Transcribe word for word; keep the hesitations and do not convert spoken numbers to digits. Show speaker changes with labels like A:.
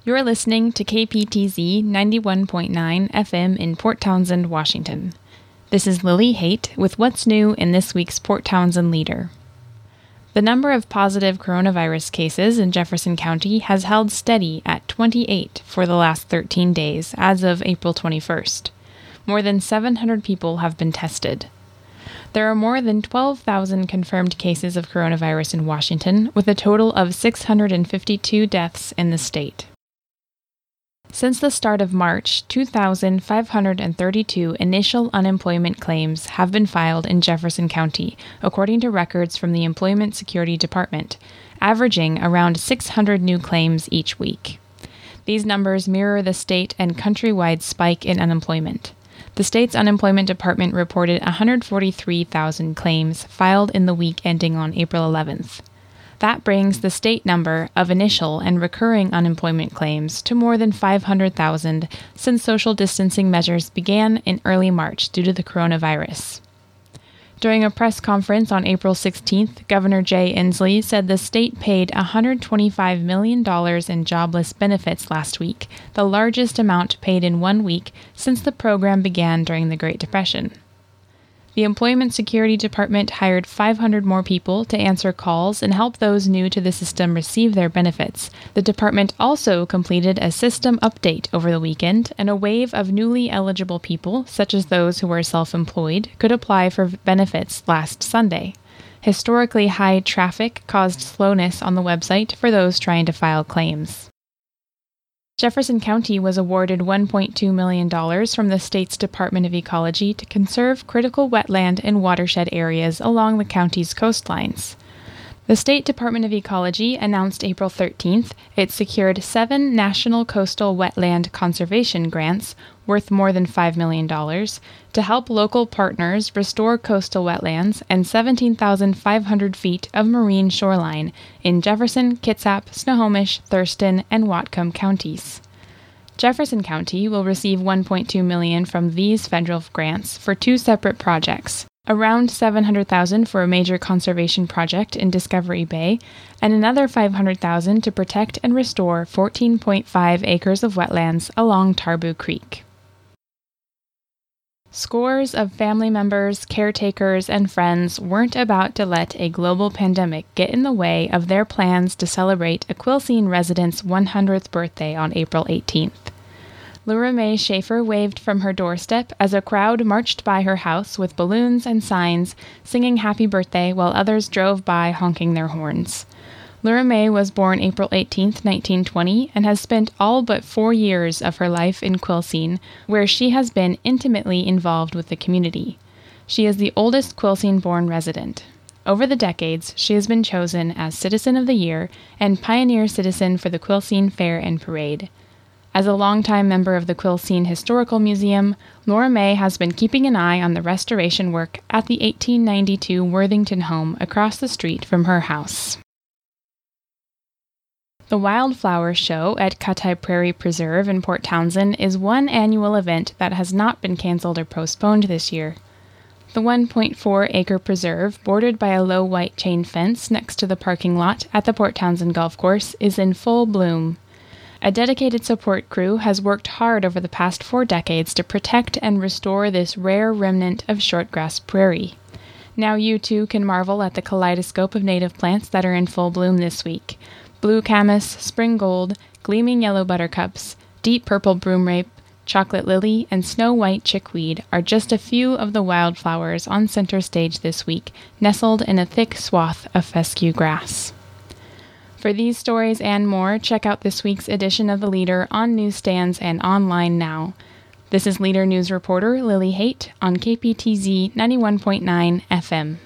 A: You're listening to K P T Z ninety-one point nine F M in Port Townsend, Washington. This is Lily Haight with what's new in this week's Port Townsend Leader. The number of positive coronavirus cases in Jefferson County has held steady at twenty-eight for the last thirteen days as of April twenty-first. More than seven hundred people have been tested. There are more than twelve thousand confirmed cases of coronavirus in Washington, with a total of six hundred fifty-two deaths in the state. Since the start of March, two thousand five hundred thirty-two initial unemployment claims have been filed in Jefferson County, according to records from the Employment Security Department, averaging around six hundred new claims each week. These numbers mirror the state and countrywide spike in unemployment. The state's unemployment department reported one hundred forty-three thousand claims filed in the week ending on April eleventh. That brings the state number of initial and recurring unemployment claims to more than five hundred thousand since social distancing measures began in early March due to the coronavirus. During a press conference on April sixteenth, Governor Jay Inslee said the state paid one hundred twenty-five million dollars in jobless benefits last week, the largest amount paid in one week since the program began during the Great Depression. The Employment Security Department hired five hundred more people to answer calls and help those new to the system receive their benefits. The department also completed a system update over the weekend, and a wave of newly eligible people, such as those who are self-employed, could apply for benefits last Sunday. Historically high traffic caused slowness on the website for those trying to file claims. Jefferson County was awarded one point two million dollars from the state's Department of Ecology to conserve critical wetland and watershed areas along the county's coastlines. The State Department of Ecology announced April thirteenth it secured seven National Coastal Wetland Conservation grants worth more than five million dollars to help local partners restore coastal wetlands and seventeen thousand five hundred feet of marine shoreline in Jefferson, Kitsap, Snohomish, Thurston, and Whatcom counties. Jefferson County will receive one point two million dollars from these federal grants for two separate projects. Around seven hundred thousand dollars for a major conservation project in Discovery Bay, and another five hundred thousand dollars to protect and restore fourteen point five acres of wetlands along Tarboo Creek. Scores of family members, caretakers, and friends weren't about to let a global pandemic get in the way of their plans to celebrate a Quilcene resident's one hundredth birthday on April eighteenth. Laura Mae Schaefer waved from her doorstep as a crowd marched by her house with balloons and signs, singing happy birthday while others drove by honking their horns. Laura Mae was born April eighteenth, nineteen twenty, and has spent all but four years of her life in Quilcene, where she has been intimately involved with the community. She is the oldest Quilcene-born resident. Over the decades, she has been chosen as Citizen of the Year and Pioneer Citizen for the Quilcene Fair and Parade. As a longtime member of the Quilcene Historical Museum, Laura Mae has been keeping an eye on the restoration work at the eighteen ninety-two Worthington home across the street from her house. The Wildflower Show at Katai Prairie Preserve in Port Townsend is one annual event that has not been canceled or postponed this year. The one point four acre preserve, bordered by a low white chain fence next to the parking lot at the Port Townsend Golf Course, is in full bloom. A dedicated support crew has worked hard over the past four decades to protect and restore this rare remnant of shortgrass prairie. Now you too can marvel at the kaleidoscope of native plants that are in full bloom this week. Blue camas, spring gold, gleaming yellow buttercups, deep purple broomrape, chocolate lily, and snow-white chickweed are just a few of the wildflowers on center stage this week, nestled in a thick swath of fescue grass. For these stories and more, check out this week's edition of The Leader on newsstands and online now. This is Leader News reporter Lily Haight on K P T Z ninety-one point nine F M.